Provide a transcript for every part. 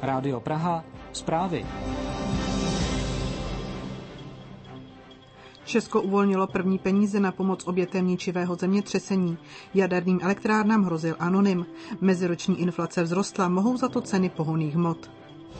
Rádio Praha, zprávy. Česko uvolnilo první peníze na pomoc obětem ničivého zemětřesení. Jaderným elektrárnám hrozil anonym. Meziroční inflace vzrostla, mohou za to ceny pohonných hmot.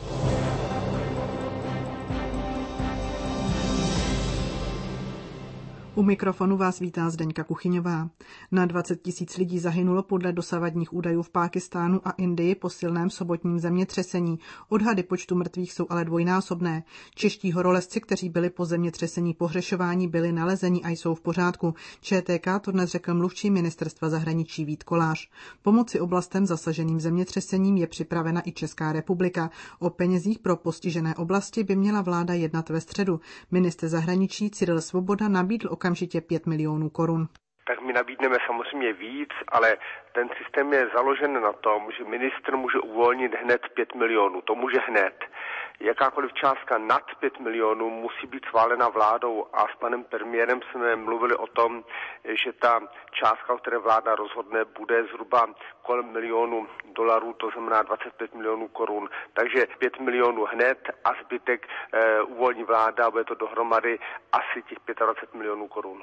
U mikrofonu vás vítá Zdeňka Kuchyňová. Na 20 000 lidí zahynulo podle dosavadních údajů v Pákistánu a Indii po silném sobotním zemětřesení. Odhady počtu mrtvých jsou ale dvojnásobné. Čeští horolezci, kteří byli po zemětřesení pohřešováni, byli nalezeni a jsou v pořádku. ČTK to dnes řekl mluvčí ministerstva zahraničí Vít Kolář. Pomoci oblastem zasaženým zemětřesením je připravena i Česká republika. O penězích pro postižené oblasti by měla vláda jednat ve středu. Ministr zahraničí Cyril Svoboda nabídl okamžitě 5 milionů korun. Tak my nabídneme samozřejmě víc, ale ten systém je založen na tom, že ministr může uvolnit hned 5 milionů. To může hned. Jakákoliv částka nad 5 milionů musí být schválena vládou a s panem premiérem jsme mluvili o tom, že ta částka, o které vláda rozhodne, bude zhruba kolem $1 milionu, to znamená 25 milionů korun. Takže 5 milionů hned a zbytek uvolní vláda a bude to dohromady asi těch 25 milionů korun.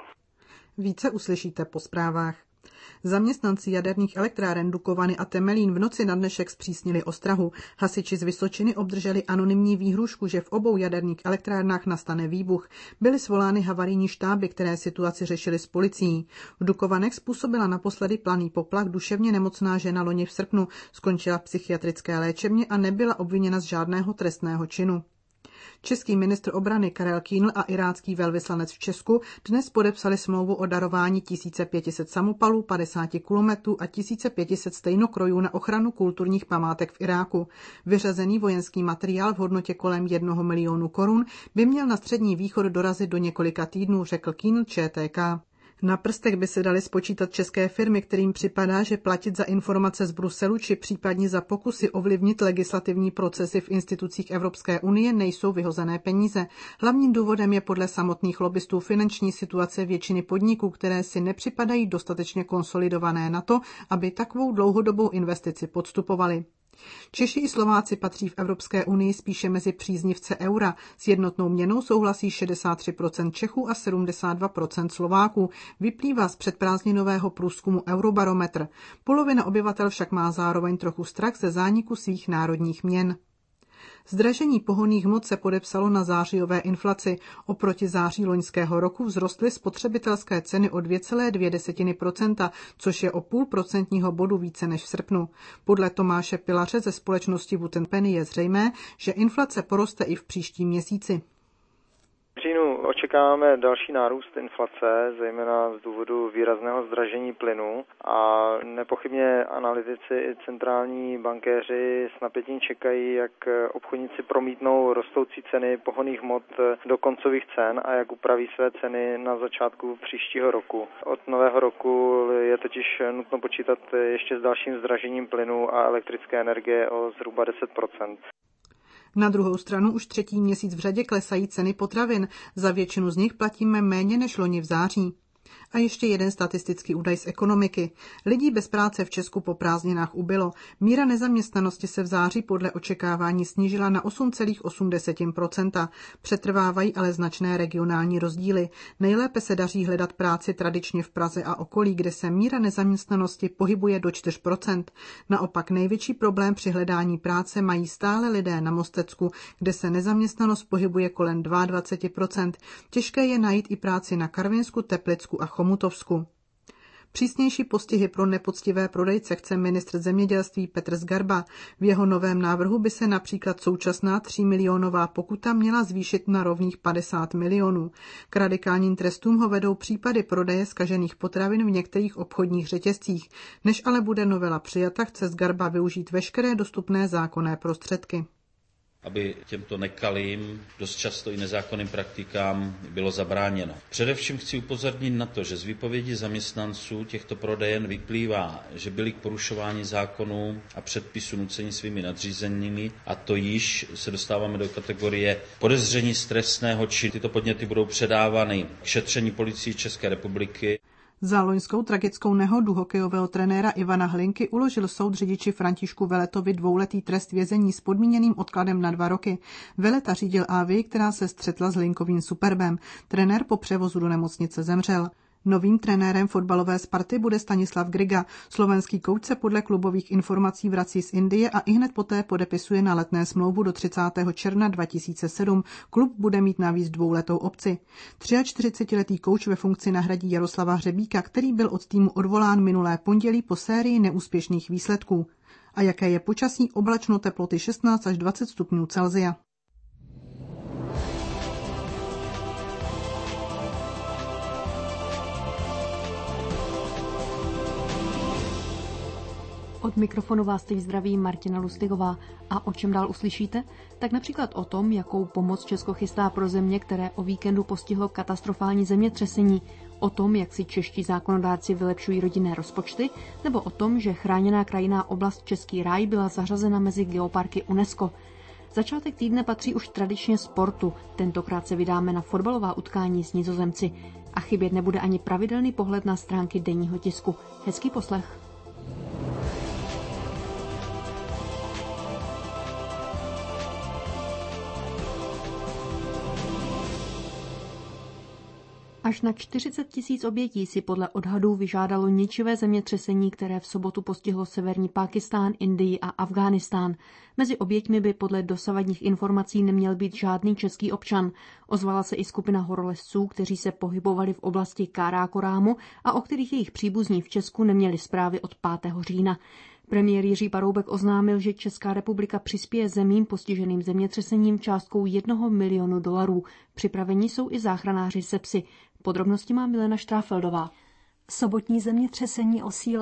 Více uslyšíte po zprávách. Zaměstnanci jaderných elektráren Dukovany a Temelín v noci na dnešek zpřísnili ostrahu. Hasiči z Vysočiny obdrželi anonymní výhrušku, že v obou jaderných elektrárnách nastane výbuch. Byly svolány havarijní štáby, které situaci řešily s policií. V Dukovanech způsobila naposledy planý poplach duševně nemocná žena loni v srpnu, skončila v psychiatrické léčebně a nebyla obviněna z žádného trestného činu. Český ministr obrany Karel Kýnl a irácký velvyslanec v Česku dnes podepsali smlouvu o darování 1500 samopalů, 50 kulometů a 1500 stejnokrojů na ochranu kulturních památek v Iráku. Vyřazený vojenský materiál v hodnotě kolem 1 milionu korun by měl na Střední východ dorazit do několika týdnů, řekl Kýnl ČTK. Na prstech by se daly spočítat české firmy, kterým připadá, že platit za informace z Bruselu či případně za pokusy ovlivnit legislativní procesy v institucích Evropské unie nejsou vyhozené peníze. Hlavním důvodem je podle samotných lobbystů finanční situace většiny podniků, které si nepřipadají dostatečně konsolidované na to, aby takovou dlouhodobou investici podstupovali. Češi i Slováci patří v Evropské unii spíše mezi příznivce eura. S jednotnou měnou souhlasí 63% Čechů a 72% Slováků. Vyplývá z předprázdninového průzkumu Eurobarometr. Polovina obyvatel však má zároveň trochu strach ze zániku svých národních měn. Zdražení pohonných hmot se podepsalo na zářijové inflaci. Oproti září loňského roku vzrostly spotřebitelské ceny o 2,2%, což je o 0,5% bodu více než v srpnu. Podle Tomáše Pilaře ze společnosti Wood & Penny je zřejmé, že inflace poroste i v příštím měsíci. V říjnu očekáváme další nárůst inflace, zejména z důvodu výrazného zdražení plynu a nepochybně analytici i centrální bankéři s napětím čekají, jak obchodníci promítnou rostoucí ceny pohonných hmot do koncových cen a jak upraví své ceny na začátku příštího roku. Od nového roku je totiž nutno počítat ještě s dalším zdražením plynu a elektrické energie o zhruba 10%. Na druhou stranu už 3. měsíc v řadě klesají ceny potravin. Za většinu z nich platíme méně než loni v září. A ještě jeden statistický údaj z ekonomiky. Lidí bez práce v Česku po prázdninách ubylo. Míra nezaměstnanosti se v září podle očekávání snížila na 8,8%. Přetrvávají ale značné regionální rozdíly. Nejlépe se daří hledat práci tradičně v Praze a okolí, kde se míra nezaměstnanosti pohybuje do 4%. Naopak největší problém při hledání práce mají stále lidé na Mostecku, kde se nezaměstnanost pohybuje kolem 22%. Těžké je najít i práci na Karvinsku, Teplicku a Chomutovsku. Přísnější postihy pro nepoctivé prodejce chce ministr zemědělství Petr Zgarba. V jeho novém návrhu by se například současná 3milionová pokuta měla zvýšit na rovných 50 milionů. K radikálním trestům ho vedou případy prodeje zkažených potravin v některých obchodních řetězcích. Než ale bude novela přijata, chce Zgarba využít veškeré dostupné zákonné prostředky. Aby těmto nekalým, dost často i nezákonným praktikám bylo zabráněno. Především chci upozornit na to, že z výpovědi zaměstnanců těchto prodejen vyplývá, že byli k porušování zákonů a předpisů nuceni svými nadřízenými, a to již se dostáváme do kategorie podezření z trestného činu. Tyto podněty budou předávány k šetření policii České republiky. Za loňskou tragickou nehodu hokejového trenéra Ivana Hlinky uložil soud řidiči Františku Veletovi 2letý trest vězení s podmíněným odkladem na 2 roky. Veleta řídil Avii, která se střetla s Hlinkovým Superbem. Trenér po převozu do nemocnice zemřel. Novým trenérem fotbalové Sparty bude Stanislav Griga. Slovenský kouč se podle klubových informací vrací z Indie a ihned poté podepisuje na letné smlouvu do 30. června 2007. Klub bude mít navíc 2letou opci. 43letý kouč ve funkci nahradí Jaroslava Hřebíka, který byl od týmu odvolán minulé pondělí po sérii neúspěšných výsledků. A jaké je počasí? Oblačno, teploty 16 až 20 stupňů Celsia. Od mikrofonu vás teď zdraví Martina Lustigová. A o čem dál uslyšíte? Tak například o tom, jakou pomoc Česko chystá pro země, které o víkendu postihlo katastrofální zemětřesení, o tom, jak si čeští zákonodárci vylepšují rodinné rozpočty, nebo o tom, že chráněná krajinná oblast Český ráj byla zařazena mezi geoparky UNESCO. Začátek týdne patří už tradičně sportu. Tentokrát se vydáme na fotbalová utkání s Nizozemci. A chybět nebude ani pravidelný pohled na stránky denního tisku. Hezký poslech. Až na 40 000 obětí si podle odhadů vyžádalo ničivé zemětřesení, které v sobotu postihlo severní Pákistán, Indii a Afghánistán. Mezi oběťmi by podle dosavadních informací neměl být žádný český občan. Ozvala se i skupina horolezců, kteří se pohybovali v oblasti Kárákorámu a o kterých jejich příbuzní v Česku neměli zprávy od 5. října. Premiér Jiří Paroubek oznámil, že Česká republika přispěje zemím postiženým zemětřesením částkou $1 milionu. Připraveni jsou i záchranáři se psy. Podrobnosti má Milena Štráfeldová. Sobotní zemětřesení o síle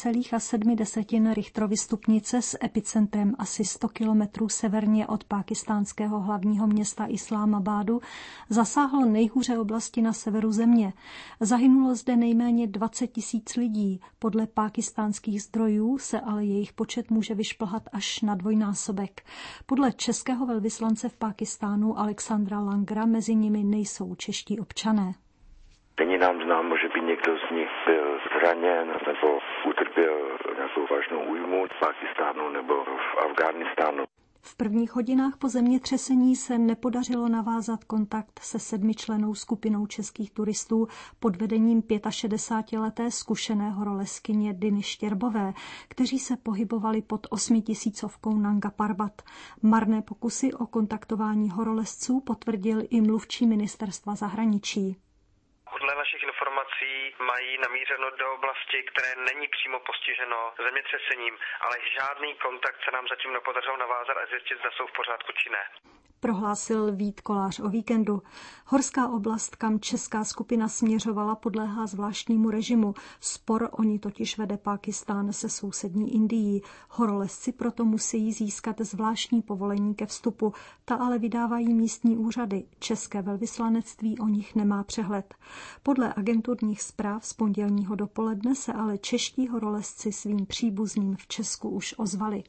7,7 Richterovy stupnice s epicentrem asi 100 kilometrů severně od pákistánského hlavního města Islámabádu zasáhlo nejhůře oblasti na severu země. Zahynulo zde nejméně 20 000 lidí. Podle pákistánských zdrojů se ale jejich počet může vyšplhat až na dvojnásobek. Podle českého velvyslance v Pákistánu Alexandra Langra mezi nimi nejsou čeští občané. Není nám známo, že by někdo z nich byl zraněn nebo utrpěl nějakou vážnou újmu v Pákistánu nebo v Afghánistánu. V prvních hodinách po zemětřesení se nepodařilo navázat kontakt se 7člennou skupinou českých turistů pod vedením 65leté zkušené horolezkyně Diny Štěrbové, kteří se pohybovali pod 8000 Nanga Parbat. Marné pokusy o kontaktování horolezců potvrdil i mluvčí ministerstva zahraničí. Podle našich informací mají namířeno do oblasti, které není přímo postiženo zemětřesením, ale žádný kontakt se nám zatím nepodařilo navázat a zjistit, zda jsou v pořádku či ne. Prohlásil Vít Kolář o víkendu. Horská oblast, kam česká skupina směřovala, podléhá zvláštnímu režimu. Spor o ní totiž vede Pákistán se sousední Indií. Horolezci proto musí získat zvláštní povolení ke vstupu. Ta ale vydávají místní úřady. České velvyslanectví o nich nemá přehled. Podle agenturních zpráv z pondělního dopoledne se ale čeští horolezci svým příbuzným v Česku už ozvali.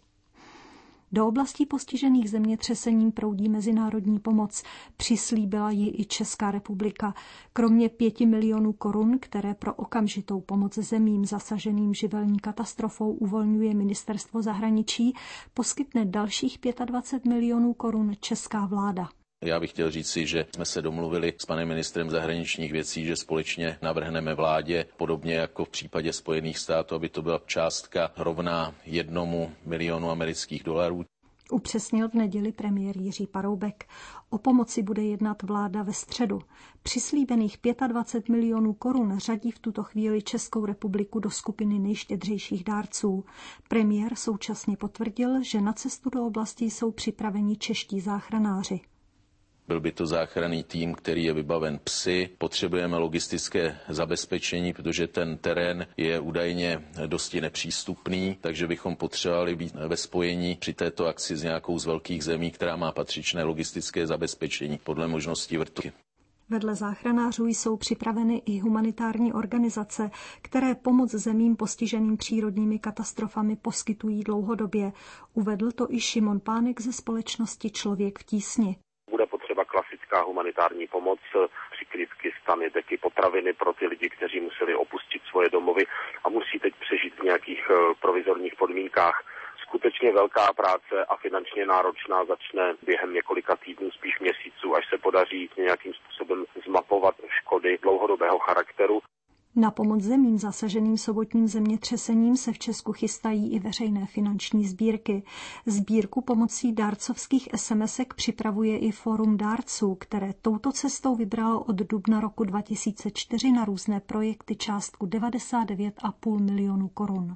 Do oblastí postižených zemětřesením proudí mezinárodní pomoc. Přislíbila ji i Česká republika. Kromě 5 milionů korun, které pro okamžitou pomoc zemím zasaženým živelní katastrofou uvolňuje ministerstvo zahraničí, poskytne dalších 25 milionů korun česká vláda. Já bych chtěl říci, že jsme se domluvili s panem ministrem zahraničních věcí, že společně navrhneme vládě, podobně jako v případě Spojených států, aby to byla částka rovná $1 milionu amerických dolarů. Upřesnil v neděli premiér Jiří Paroubek. O pomoci bude jednat vláda ve středu. Přislíbených 25 milionů korun řadí v tuto chvíli Českou republiku do skupiny nejštědřejších dárců. Premiér současně potvrdil, že na cestu do oblasti jsou připraveni čeští záchranáři. Byl by to záchranný tým, který je vybaven psy. Potřebujeme logistické zabezpečení, protože ten terén je údajně dosti nepřístupný, takže bychom potřebovali být ve spojení při této akci s nějakou z velkých zemí, která má patřičné logistické zabezpečení podle možností vrtulníky. Vedle záchranářů jsou připraveny i humanitární organizace, které pomoc zemím postiženým přírodními katastrofami poskytují dlouhodobě. Uvedl to i Šimon Pánek ze společnosti Člověk v tísni. Bude potřeba klasická humanitární pomoc, při Kyrgyzstan je taky potraviny pro ty lidi, kteří museli opustit svoje domovy a musí teď přežít v nějakých provizorních podmínkách. Skutečně velká práce a finančně náročná začne během několika týdnů, spíš měsíců, až se podaří nějakým způsobem zmapovat škody dlouhodobého charakteru. Na pomoc zemím zasaženým sobotním zemětřesením se v Česku chystají i veřejné finanční sbírky. Sbírku pomocí dárcovských SMSek připravuje i Fórum dárců, které touto cestou vybralo od dubna roku 2004 na různé projekty částku 99,5 milionu korun.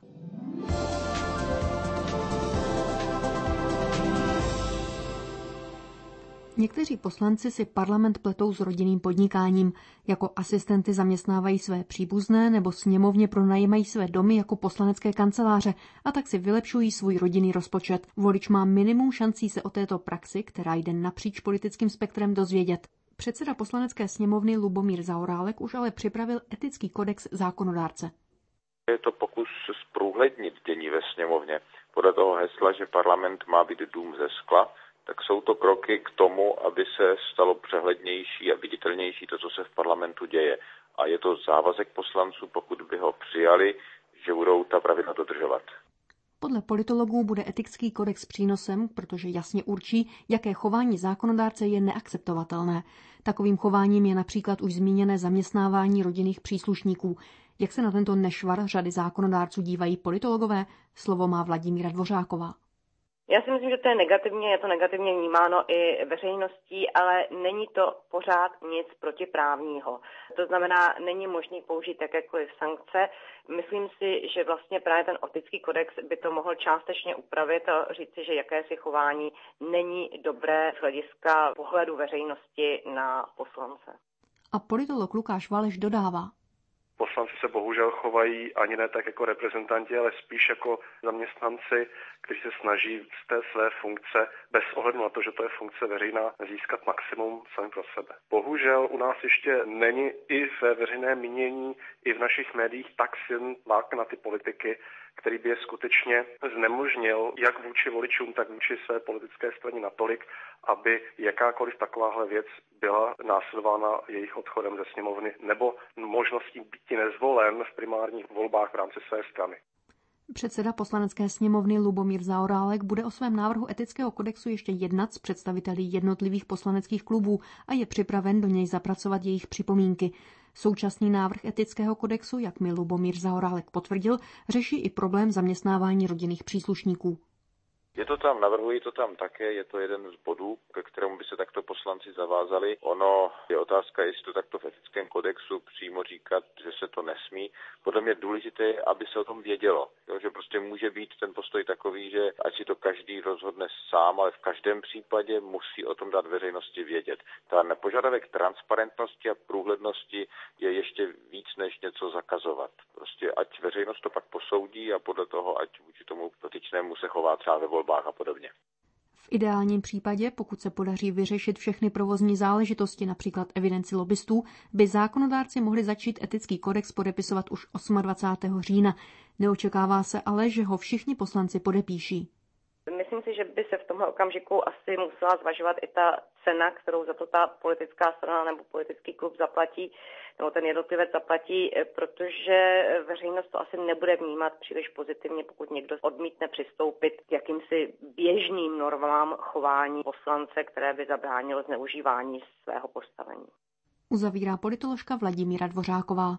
Někteří poslanci si parlament pletou s rodinným podnikáním. Jako asistenty zaměstnávají své příbuzné nebo sněmovně pronajímají své domy jako poslanecké kanceláře a tak si vylepšují svůj rodinný rozpočet. Volič má minimum šancí se o této praxi, která jde napříč politickým spektrem, dozvědět. Předseda poslanecké sněmovny Lubomír Zaorálek už ale připravil etický kodex zákonodárce. Je to pokus zprůhlednit dění ve sněmovně. Podle toho hesla, že parlament má být dům ze skla, tak jsou to kroky k tomu, aby se stalo přehlednější a viditelnější to, co se v parlamentu děje. A je to závazek poslanců, pokud by ho přijali, že budou ta pravidla dodržovat. Podle politologů bude etický kodex přínosem, protože jasně určí, jaké chování zákonodárce je neakceptovatelné. Takovým chováním je například už zmíněné zaměstnávání rodinných příslušníků. Jak se na tento nešvar řady zákonodárců dívají politologové? Slovo má Vladimíra Dvořáková. Já si myslím, že to je to negativně vnímáno i veřejností, ale není to pořád nic protiprávního. To znamená, není možný použít jakékoliv sankce. Myslím si, že vlastně právě ten etický kodex by to mohl částečně upravit a říci, že jakési chování není dobré z hlediska pohledu veřejnosti na poslance. A politolog Lukáš Valeš dodává. Poslanci se bohužel chovají ani ne tak jako reprezentanti, ale spíš jako zaměstnanci, kteří se snaží z té své funkce, bez ohledu na to, že to je funkce veřejná, získat maximum sami pro sebe. Bohužel u nás ještě není i ve veřejném mínění, i v našich médiích tak silný tlak na ty politiky, který by je skutečně znemožnil jak vůči voličům, tak vůči své politické straně natolik, aby jakákoliv takováhle věc byla následována jejich odchodem ze sněmovny nebo možností být nezvolen v primárních volbách v rámci své strany. Předseda poslanecké sněmovny Lubomír Zaorálek bude o svém návrhu etického kodexu ještě jednat s představiteli jednotlivých poslaneckých klubů a je připraven do něj zapracovat jejich připomínky. Současný návrh etického kodexu, jak mi Lubomír Zaorálek potvrdil, řeší i problém zaměstnávání rodinných příslušníků. Je to tam, navrhuji to tam také, je to jeden z bodů, ke kterému by se takto poslanci zavázali. Ono je otázka, jestli to takto v etickém kodexu přímo říkat, že se to nesmí. Podle mě důležité je, aby se o tom vědělo. Jo, že prostě může být ten postoj takový, že ať si to každý rozhodne sám, ale v každém případě musí o tom dát veřejnosti vědět. Ta požadavek transparentnosti a průhlednosti je ještě víc než něco zakazovat. Prostě ať veřejnost to pak posoudí a podle toho, ať vůči tomu dotyčnému se chová třeba ve volbách a podobně. V ideálním případě, pokud se podaří vyřešit všechny provozní záležitosti, například evidenci lobbystů, by zákonodárci mohli začít etický kodex podepisovat už 28. října. Neočekává se ale, že ho všichni poslanci podepíší. Myslím si, že by se v tomhle okamžiku asi musela zvažovat i ta cena, kterou za to ta politická strana nebo politický klub zaplatí, nebo ten jednotlivec zaplatí, protože veřejnost to asi nebude vnímat příliš pozitivně, pokud někdo odmítne přistoupit k jakýmsi běžným normám chování poslance, které by zabránilo zneužívání svého postavení. Uzavírá politoložka Vladimíra Dvořáková.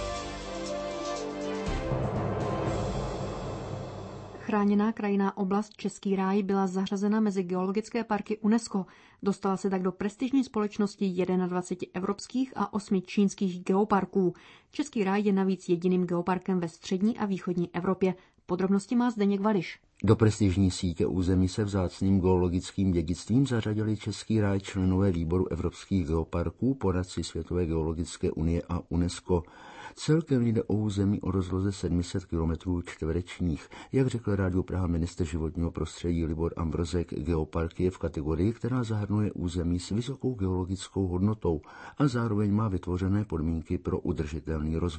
Chráněná krajinná oblast Český ráj byla zařazena mezi geologické parky UNESCO. Dostala se tak do prestižní společnosti 21 evropských a 8 čínských geoparků. Český ráj je navíc jediným geoparkem ve střední a východní Evropě. Podrobnosti má Zdeněk Vališ. Do prestižní sítě území se vzácným geologickým dědictvím zařadili Český ráj členové výboru evropských geoparků, poradci Světové geologické unie a UNESCO. Celkem jde o území o rozloze 700 km čtverečních. Jak řekl Rádiu Praha ministr životního prostředí Libor Ambrozek, geopark je v kategorii, která zahrnuje území s vysokou geologickou hodnotou a zároveň má vytvořené podmínky pro udržitelný rozvoj.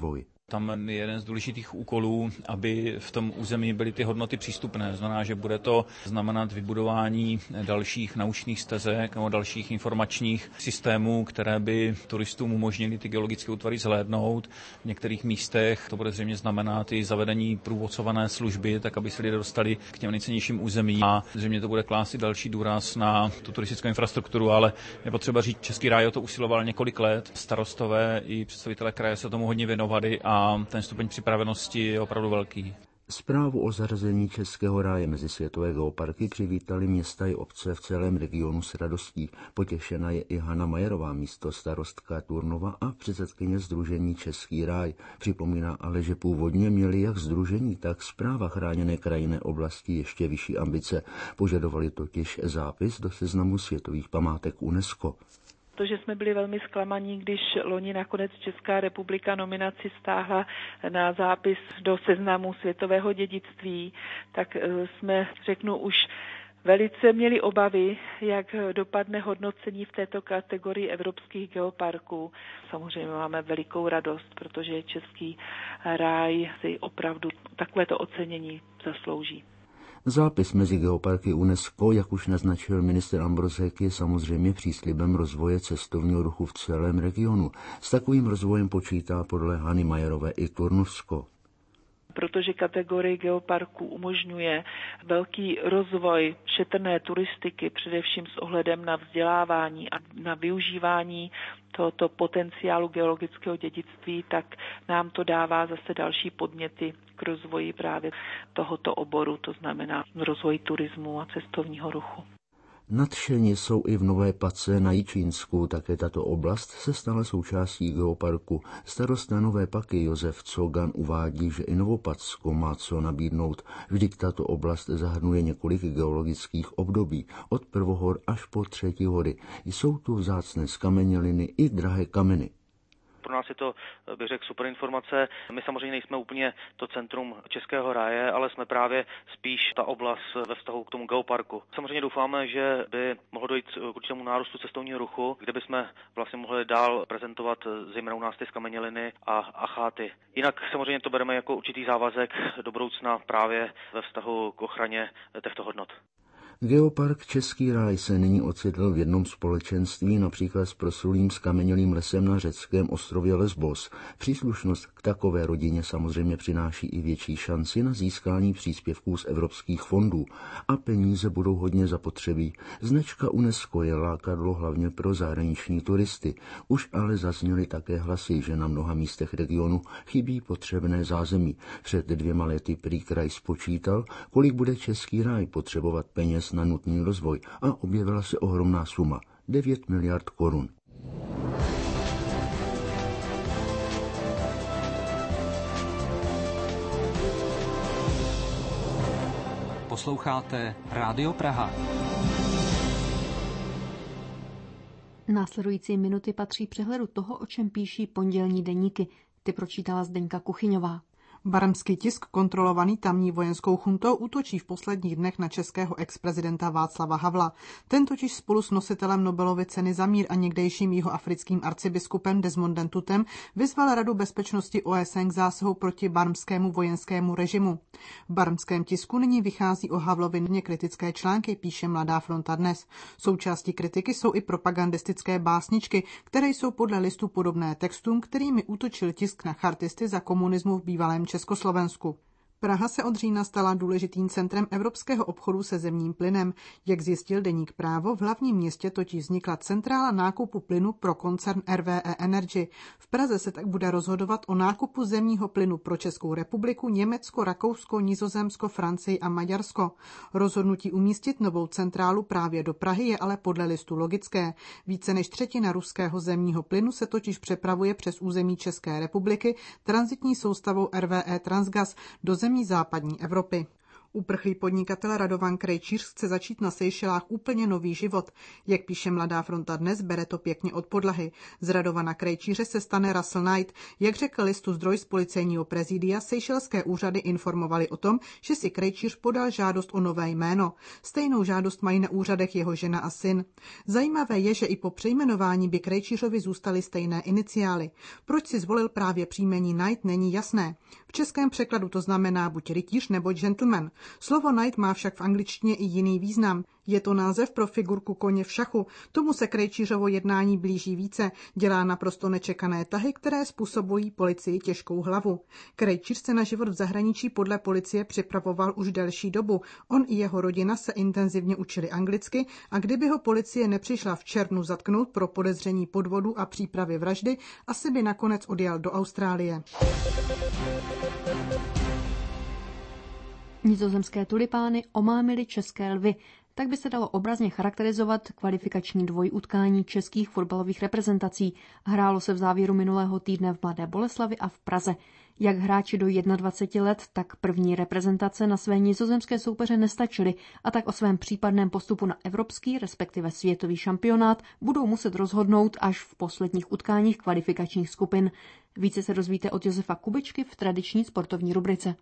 Tam je jeden z důležitých úkolů, aby v tom území byly ty hodnoty přístupné. Znamená, že bude to znamenat vybudování dalších naučných stezek nebo dalších informačních systémů, které by turistům umožnily ty geologické útvary zhlédnout. V některých místech to bude zřejmě znamenat i zavedení průvodcované služby, tak aby se lidé dostali k těm nejcennějším územím. A zřejmě to bude klást další důraz na tu turistickou infrastrukturu, ale je potřeba říct, Český ráj o to usiloval několik let. Starostové i představitelé kraje se tomu hodně věnovali a ten stupeň připravenosti je opravdu velký. Zprávu o zařazení Českého ráje mezi světové geoparky přivítali města i obce v celém regionu s radostí. Potěšena je i Hana Majerová, místostarostka Turnova a předsedkyně sdružení Český ráj. Připomíná ale, že původně měli jak sdružení, tak správa chráněné krajinné oblasti ještě vyšší ambice. Požadovali totiž zápis do seznamu světových památek UNESCO. Protože jsme byli velmi zklamaní, když loni nakonec Česká republika nominaci stáhla na zápis do seznamu světového dědictví, tak jsme, už velice měli obavy, jak dopadne hodnocení v této kategorii evropských geoparků. Samozřejmě máme velikou radost, protože Český ráj si opravdu takovéto ocenění zaslouží. Zápis mezi geoparky UNESCO, jak už naznačil ministr Ambrozek, je samozřejmě příslibem rozvoje cestovního ruchu v celém regionu. S takovým rozvojem počítá podle Hany Majerové i Turnovsko. Protože kategorie geoparků umožňuje velký rozvoj šetrné turistiky, především s ohledem na vzdělávání a na využívání tohoto potenciálu geologického dědictví, tak nám to dává zase další podněty k rozvoji právě tohoto oboru, to znamená rozvoj turismu a cestovního ruchu. Nadšení jsou i v Nové Pace na Jičínsku, také tato oblast se stala součástí geoparku. Starosta Nové Paky Josef Cogan uvádí, že i Novopacko má co nabídnout. Vždyť tato oblast zahrnuje několik geologických období, od prvohor až po třetí hory. Jsou tu vzácné skameněliny i drahé kameny. Pro nás je to, bych řekl, super informace. My samozřejmě nejsme úplně to centrum Českého ráje, ale jsme právě spíš ta oblast ve vztahu k tomu geoparku. Samozřejmě doufáme, že by mohlo dojít k určitému nárůstu cestovního ruchu, kde bychom vlastně mohli dál prezentovat zejména u nás ty skameněliny a cháty. Jinak samozřejmě to bereme jako určitý závazek do budoucna právě ve vztahu k ochraně těchto hodnot. Geopark Český ráj se nyní ocitl v jednom společenství, například s proslulým skamenělým lesem na řeckém ostrově Lesbos. Příslušnost k takové rodině samozřejmě přináší i větší šanci na získání příspěvků z evropských fondů a peníze budou hodně zapotřebí. Značka UNESCO je lákadlo hlavně pro zahraniční turisty. Už ale zazněly také hlasy, že na mnoha místech regionu chybí potřebné zázemí. Před 2 lety prý kraj spočítal, kolik bude Český ráj potřebovat peněz na nutný rozvoj a objevila se ohromná suma 9 miliard korun. Posloucháte Rádio Praha. Následující minuty patří přehledu toho, o čem píší pondělní deníky. Ty pročítala Zdeňka Kuchyňová. Barmský tisk, kontrolovaný tamní vojenskou chuntou, útočí v posledních dnech na českého ex-prezidenta Václava Havla. Ten totiž spolu s nositelem Nobelovy ceny za mír a někdejším jihoafrickým arcibiskupem Desmondem Tutem vyzval Radu bezpečnosti OSN k zásahu proti barmskému vojenskému režimu. V barmském tisku nyní vychází o Havlovi kritické články, píše Mladá fronta dnes. Součástí kritiky jsou i propagandistické básničky, které jsou podle listu podobné textům, kterými útočil tisk na chartisty za komunismu v bývalém Československu. Praha se od října stala důležitým centrem evropského obchodu se zemním plynem. Jak zjistil deník Právo, v hlavním městě totiž vznikla centrála nákupu plynu pro koncern RWE Energy. V Praze se tak bude rozhodovat o nákupu zemního plynu pro Českou republiku, Německo, Rakousko, Nizozemsko, Francii a Maďarsko. Rozhodnutí umístit novou centrálu právě do Prahy je ale podle listu logické. Více než třetina ruského zemního plynu se totiž přepravuje přes území České republiky tranzitní soustavou RWE Transgas do zemí západní Evropy. Uprchlý podnikatel Radovan Krejčíř chce začít na Seychelách úplně nový život. Jak píše Mladá fronta dnes, bere to pěkně od podlahy. Z Radovana Krejčíře se stane Russell Knight. Jak řekl listu zdroj z policejního prezidia, seychelské úřady informovali o tom, že si Krejčíř podal žádost o nové jméno. Stejnou žádost mají na úřadech jeho žena a syn. Zajímavé je, že i po přejmenování by Krejčířovi zůstaly stejné iniciály. Proč si zvolil právě příjmení Knight, není jasné. V českém překladu to znamená buď rytíř nebo gentleman. Slovo Knight má však v angličtině i jiný význam. Je to název pro figurku koně v šachu. Tomu se Krejčířovo jednání blíží více. Dělá naprosto nečekané tahy, které způsobují policii těžkou hlavu. Krejčíř se na život v zahraničí podle policie připravoval už delší dobu. On i jeho rodina se intenzivně učili anglicky a kdyby ho policie nepřišla v červnu zatknout pro podezření podvodu a přípravy vraždy, asi by nakonec odjel do Austrálie. Nizozemské tulipány omámily české lvy. Tak by se dalo obrazně charakterizovat kvalifikační dvojutkání českých fotbalových reprezentací. Hrálo se v závěru minulého týdne v Mladé Boleslavi a v Praze. Jak hráči do 21 let, tak první reprezentace na své nizozemské soupeře nestačily a tak o svém případném postupu na evropský, respektive světový šampionát budou muset rozhodnout až v posledních utkáních kvalifikačních skupin. Více se dozvíte od Josefa Kubičky v tradiční sportovní rubrice.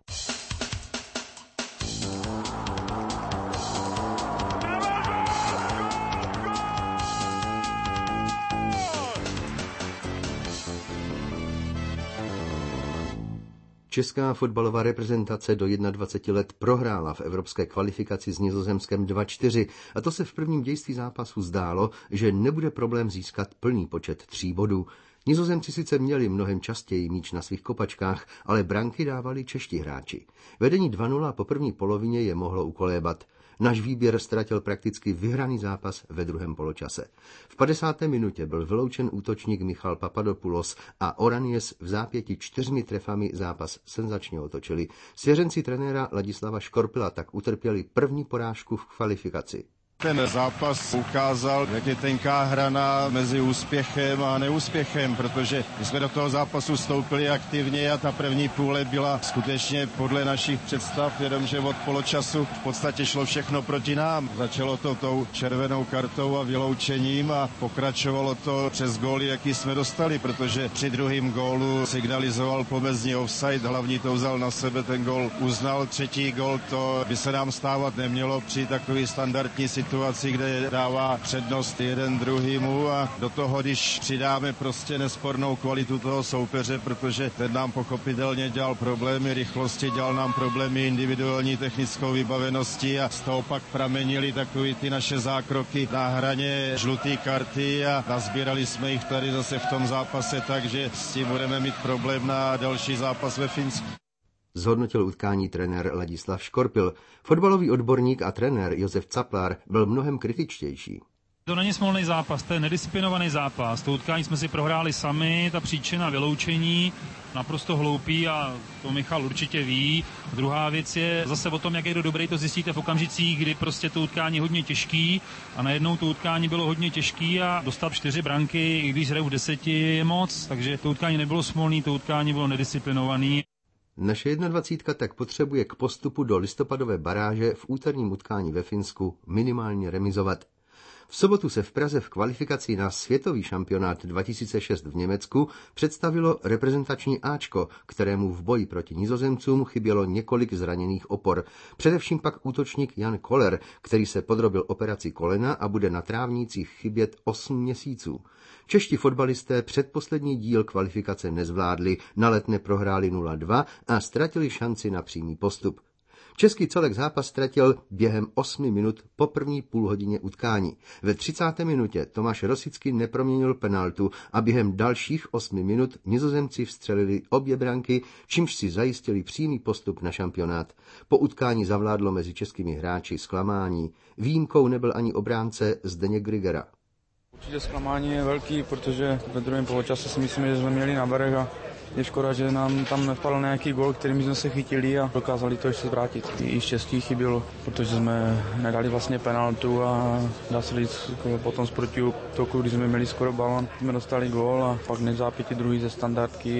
Česká fotbalová reprezentace do 21 let prohrála v evropské kvalifikaci s Nizozemskem 2-4 a to se v prvním dějství zápasu zdálo, že nebude problém získat plný počet 3 bodů. Nizozemci sice měli mnohem častěji míč na svých kopačkách, ale branky dávali čeští hráči. Vedení 2-0 po první polovině je mohlo ukolébat. Náš výběr ztratil prakticky vyhraný zápas ve druhém poločase. V 50. minutě byl vyloučen útočník Michal Papadopoulos a Oranies v zápěti 4 trefami zápas senzačně otočili. Svěřenci trenéra Ladislava Škorpila tak utrpěli první porážku v kvalifikaci. Ten zápas ukázal, jak je tenká hrana mezi úspěchem a neúspěchem, protože my jsme do toho zápasu vstoupili aktivně a ta první půle byla skutečně podle našich představ, jenomže od poločasu v podstatě šlo všechno proti nám. Začalo to tou červenou kartou a vyloučením a pokračovalo to přes góly, jaký jsme dostali, protože při druhém gólu signalizoval pomezní offside, hlavní to vzal na sebe, ten gól uznal, třetí gól, to by se nám stávat nemělo při takový standardní situaci, kde dává přednost jeden druhýmu a do toho, když přidáme prostě nespornou kvalitu toho soupeře, protože ten nám pochopitelně dělal problémy rychlosti, dělal nám problémy individuální technickou vybaveností a z toho pak pramenily takový ty naše zákroky na hraně žluté karty a nazbírali jsme jich tady zase v tom zápase, takže s tím budeme mít problém na další zápas ve Finsku. Zhodnotil utkání trenér Ladislav Škorpil. Fotbalový odborník a trenér Josef Caplár byl mnohem kritičtější. To není smolný zápas, to je nedisciplinovaný zápas. To utkání jsme si prohráli sami, ta příčina vyloučení, naprosto hloupý a to Michal určitě ví. Druhá věc je zase o tom, jak je kdo dobrý, to zjistíte v okamžicích, kdy prostě to utkání je hodně těžký a najednou to utkání bylo hodně těžký a dostat 4 branky, i když hraju v 10 je moc, takže to utkání nebylo smolný, to utkání bylo nedisciplinovaný. Naše 21 tak potřebuje k postupu do listopadové baráže v úterním utkání ve Finsku minimálně remizovat. V sobotu se v Praze v kvalifikaci na světový šampionát 2006 v Německu představilo reprezentační Ačko, kterému v boji proti Nizozemcům chybělo několik zraněných opor. Především pak útočník Jan Koller, který se podrobil operaci kolena a bude na trávnících chybět 8 měsíců. Čeští fotbalisté předposlední díl kvalifikace nezvládli, na Letné prohráli 0-2 a ztratili šanci na přímý postup. Český celek zápas ztratil během 8 minut po první půlhodině utkání. Ve 30. minutě Tomáš Rosický neproměnil penaltu a během dalších 8 minut Nizozemci vstřelili obě branky, čímž si zajistili přímý postup na šampionát. Po utkání zavládlo mezi českými hráči zklamání. Výjimkou nebyl ani obránce Zdeněk Grigera. Určitě zklamání je velký, protože ve druhém poločase si myslím, že jsme měli navrch a je škoda, že nám tam nevpadl nějaký gól, kterým jsme se chytili a dokázali to ještě zvrátit. I štěstí chybělo, protože jsme nedali vlastně penaltu a dá se říct potom z protiútoku, když jsme měli skoro balon, jsme dostali gól a pak hned zápěti druhý ze standardky a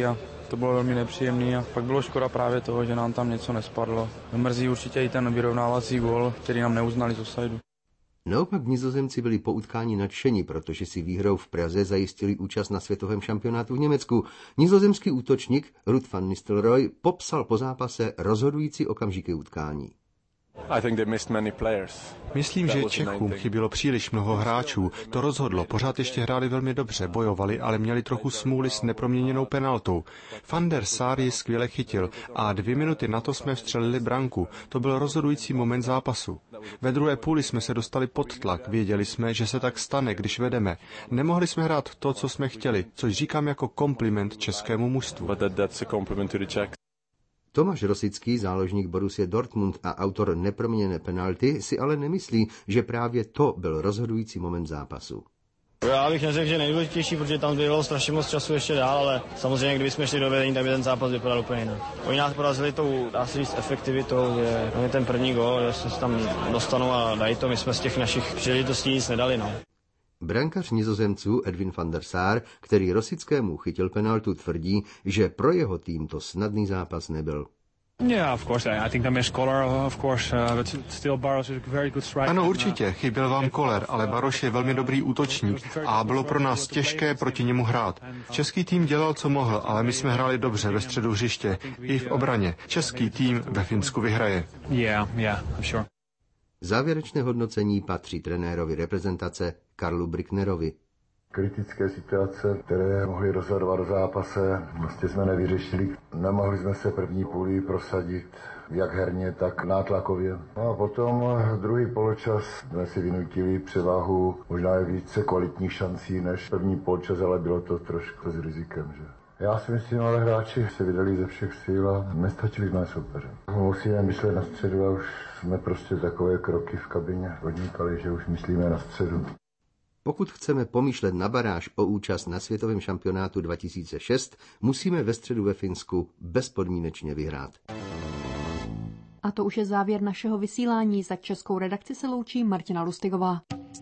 To bylo velmi nepříjemné a pak bylo škoda právě toho, že nám tam něco nespadlo. Mrzí určitě i ten vyrovnávací gól, který nám neuznali z offsideu. Naopak Nizozemci byli po utkání nadšení, protože si výhrou v Praze zajistili účast na světovém šampionátu v Německu. Nizozemský útočník Ruud van Nistelrooy popsal po zápase rozhodující okamžiky utkání. Myslím, že Čechům chybělo příliš mnoho hráčů. To rozhodlo. Pořád ještě hráli velmi dobře, bojovali, ale měli trochu smůly s neproměněnou penaltou. Van der Sar ji skvěle chytil a 2 minuty na to jsme vstřelili branku. To byl rozhodující moment zápasu. Ve druhé půli jsme se dostali pod tlak. Věděli jsme, že se tak stane, když vedeme. Nemohli jsme hrát to, co jsme chtěli, což říkám jako kompliment českému mužstvu. Tomáš Rosický, záložník Borussia Dortmund a autor neproměněné penalty, si ale nemyslí, že právě to byl rozhodující moment zápasu. Já bych neřekl, že nejdůležitější, protože tam bylo strašně moc času ještě dál, ale samozřejmě, kdybychom šli do vedení, tak by ten zápas vypadal úplně jinak. Oni nás porazili tou, dá se říct, efektivitou, že ten první gól, že se tam dostanou a dají to, my jsme z těch našich příležitostí nic nedali. No. Brankař Nizozemců Edwin van der Sar, který Rosickému chytil penaltu, tvrdí, že pro jeho tým to snadný zápas nebyl. Ano, určitě, chyběl vám Koller, ale Baroš je velmi dobrý útočník a bylo pro nás těžké proti němu hrát. Český tým dělal, co mohl, ale my jsme hráli dobře ve středu hřiště i v obraně. Český tým ve Finsku vyhraje. Závěrečné hodnocení patří trenérovi reprezentace Karlu Bricknerovi. Kritické situace, které mohly rozhodovat o zápase, vlastně jsme nevyřešili. Nemohli jsme se první půli prosadit, jak herně, tak nátlakově. No a potom druhý poločas jsme si vynutili převahu, možná je více kvalitních šancí než první poločas, ale bylo to trošku s rizikem, že? Já si myslím, ale hráči se vydali ze všech sil a nestačili jsme soupeře. Musíme myslet na středu a už jsme prostě takové kroky v kabině odníkali, že už myslíme na středu. Pokud chceme pomýšlet na baráž o účast na světovém šampionátu 2006, musíme ve středu ve Finsku bezpodmínečně vyhrát. A to už je závěr našeho vysílání. Za českou redakci se loučí Martina Lustigová.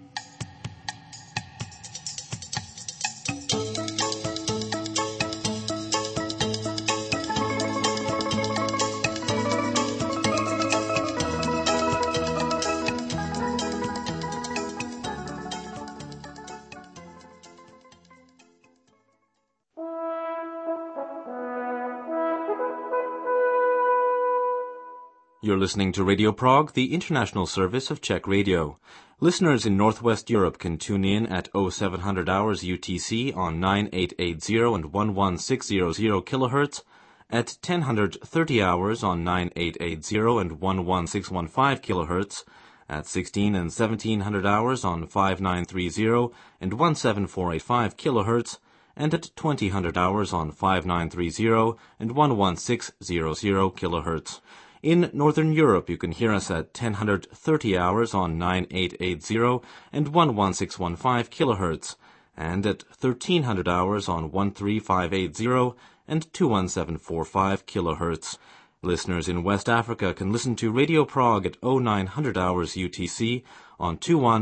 You're listening to Radio Prague, the international service of Czech Radio. Listeners in Northwest Europe can tune in at 0700 hours UTC on 9880 and 11600 kHz, at 1030 hours on 9880 and 11615 kHz, at 16 and 1700 hours on 5930 and 17485 kHz, and at 2000 hours on 5930 and 11600 kHz. In Northern Europe, you can hear us at 1030 hours on 9880 and 11615 kHz, and at 1300 hours on 13580 and 21745 kHz. Listeners in West Africa can listen to Radio Prague at 0900 hours UTC on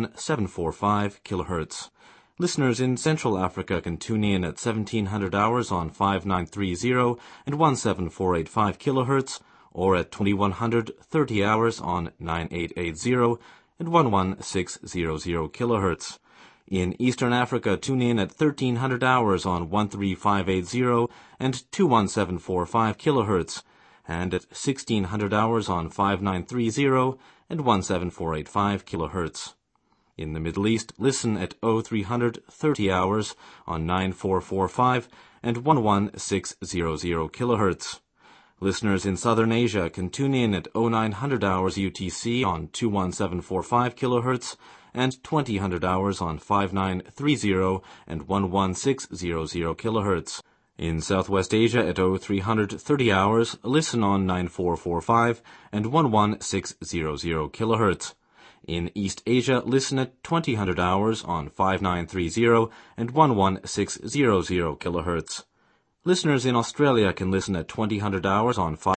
21745 kHz. Listeners in Central Africa can tune in at 1700 hours on 5930 and 17485 kHz, or at 2130 hours on 9880 and 11600 kHz. In Eastern Africa, tune in at 1300 hours on 13580 and 21745 kHz, and at 1600 hours on 5930 and 17485 kHz. In the Middle East, listen at 0330 hours on 9445 and 11600 kHz. Listeners in Southern Asia can tune in at 0900 hours UTC on 21745 kHz and 2000 hours on 5930 and 11600 kHz. In Southwest Asia at 0330 hours, listen on 9445 and 11600 kHz. In East Asia, listen at 2000 hours on 5930 and 11600 kHz. Listeners in Australia can listen at 2000 hours on